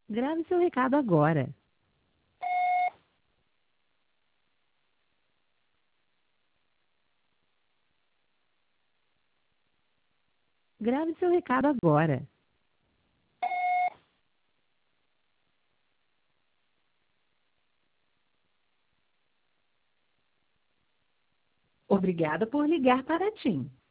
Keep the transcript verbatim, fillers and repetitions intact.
Grave seu recado agora. Grave seu recado agora. Obrigada por ligar para a TIM.